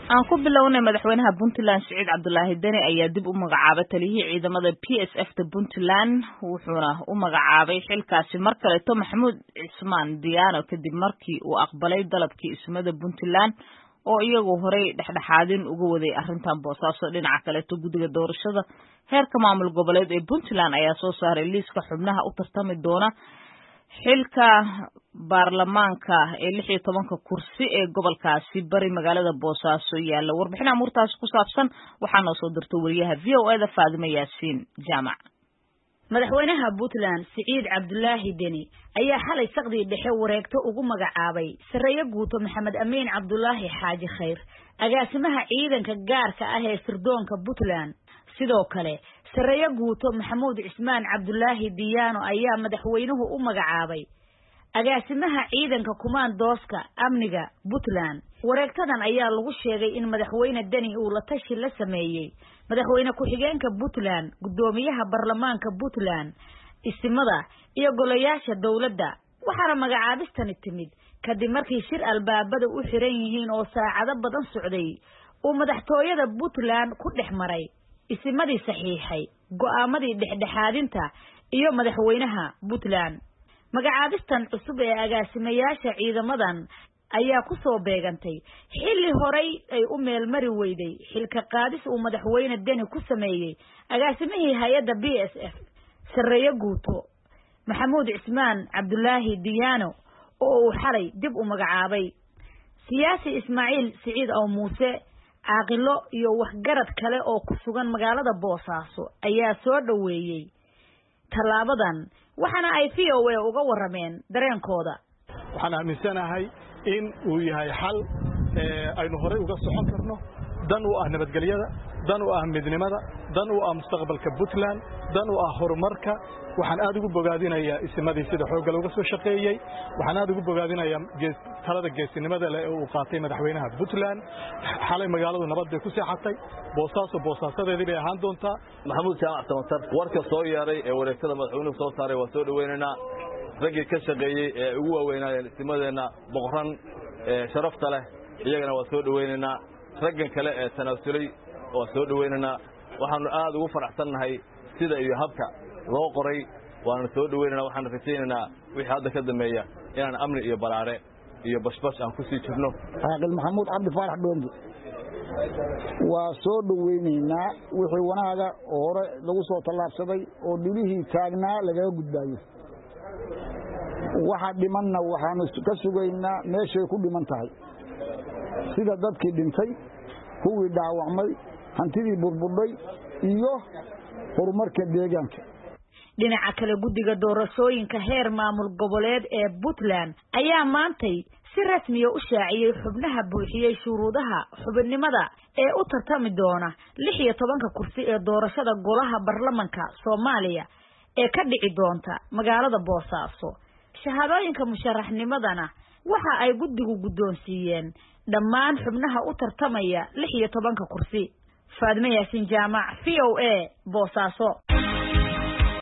aan ku bilownay madaxweynaha Puntland Saciid Cabdullaahi Deni ayaa dib u magacaabay taliyihii ciidamada PSF-ta Puntland wuxuuna u magacaabay xilkaasi mar kale Maxamuud Cismaan Diyaano kadib markii uu aqbalay dalabkii ismada Puntland oo iyagu horey dhexdhexaadin uga waday arrintan Boosaaso dhinaca kale guddiga doorashada heerka maamul goboleed ee Puntland ayaa soo saaray liiska xubnaha u tartami doona xilka baarlamaanka ee 16 kursi ee gobolkaasi bari magaalada Boosaaso yaala warbixin amurtaas ku saabsan waxaa noo soo dirtay wariyaha VOA Faadima Yaasiin Jaamac madaxweynaha Puntland Saciid Cabdullaahi Deni ayaa xalay saqdi dhexe wareegto ugu magacaabay sareeyo guuto Maxamed Amiin Cabdullaahi Xaaji Khayr agaasimaha ciidanka gaarka ah ee sirdoonka Puntland sidoo kale sareeyo guuto Maxamuud Cismaan Cabdullaahi Diyaano ayaa madaxweynuhu u magacaabay agaasimaha ciidanka kumaandooska amniga Puntland wareegtadan ayaa lagu sheegay in madaxweyne Deni uu la tashi la sameeyay madaxweyne ku-xigeenka Puntland gudoomiyaha baarlamaanka Puntland ismada iyo golayaasha dawladda waxaana magacaabistani timid kadib markii shir albaabada u xiran yihiin oo saacado badan socday uu madaxtooyada Puntland ku dhexmaray ismadii saxiixay go'aamadii dhexdhexaadinta iyo madaxweynaha Puntland magacaabistan cusub ee agaasimayaasha ciidamadan ayaa ku soo beegantay xilli horey ay u meelmari weyday xilka qaadis uu madaxweyne Deni ku sameeyay agaasimihii hay'adda PSF sareeyo guuto Maxamuud Cismaan Cabdullaahi Diyaano oo uu xalay dib u magacaabay siyaasi Ismaaciil Siciid oo Muuse caaqilo iyo waxgarad kale oo ku sugan magaalada Boosaaso ayaa soo dhaweeyay talaabadan waxaana ay VOA uga warameen dareenkooda waxaan aaminsanahay in uu yahay xal aynu horey uga socon karno dan u ah nabadgelyada dan u ah midnimada dan u ah mustaqbalka Puntland dan u ah horumarka waxaan aad ugu bogaadinayaa ismadii sida xoog looga soo shaqeeyay waxaan aad ugu bogaadinayaa talada geesinimada leh oo uu qaatay madaxweynaha Puntland xalay magaaladu nabad bay ku seexatay boosaasadeedii bay ahaan doontaa Maxamuud Jaamac Samatar warka soo yaaray ee wareegtada madaxweynuhu soo saaray waa soo dhaweynaynaa ragii ka shaqeeyay ee ugu waaweynayeen ismadeena boqoran sharafta leh iyagana waa soo dhaweynaynaa raggan kale ee tanaasulay waa soo dhaweynaynaa waxaanu aad ugu faraxsannahay sida iyo habka loo qoray waana soo dhaweynaynaa waxaan rajaynaynaa wixii hadda ka dambeeya inaan amni iyo balaare iyo bashbash aan ku sii jirno Aqal Maxamuud Cabdi Faarax Dhoombi waa soo dhaweynaynaa wixii wanaaga hore lagu soo tallaabsaday oo dhulihii taagnaa laga gudbaayo waxa dhimanna waxaanu ka sugaynaa meeshay ku dhiman tahay sida dadkii dhintay kuwii dhaawacmay hantidii burbudhay iyo horumarka deegaanka dhinaca kale guddiga doorashooyinka heer maamul goboleed ee Puntland ayaa maantay si rasmi ah u shaaciyay xubnaha buuxiyay shuruudaha xubinimada ee u tartami doona 16 kursi ee doorashada golaha baarlamaanka Soomaaliya ee ka dhici doonta magaalada Boosaaso shahaadooyinka musharaxnimadana waxa ay guddigu guddoonsiiyeen dhammaan xubnaha u tartamaya 16 kursi Faadima Yaasiin Jaamac VOA Boosaaso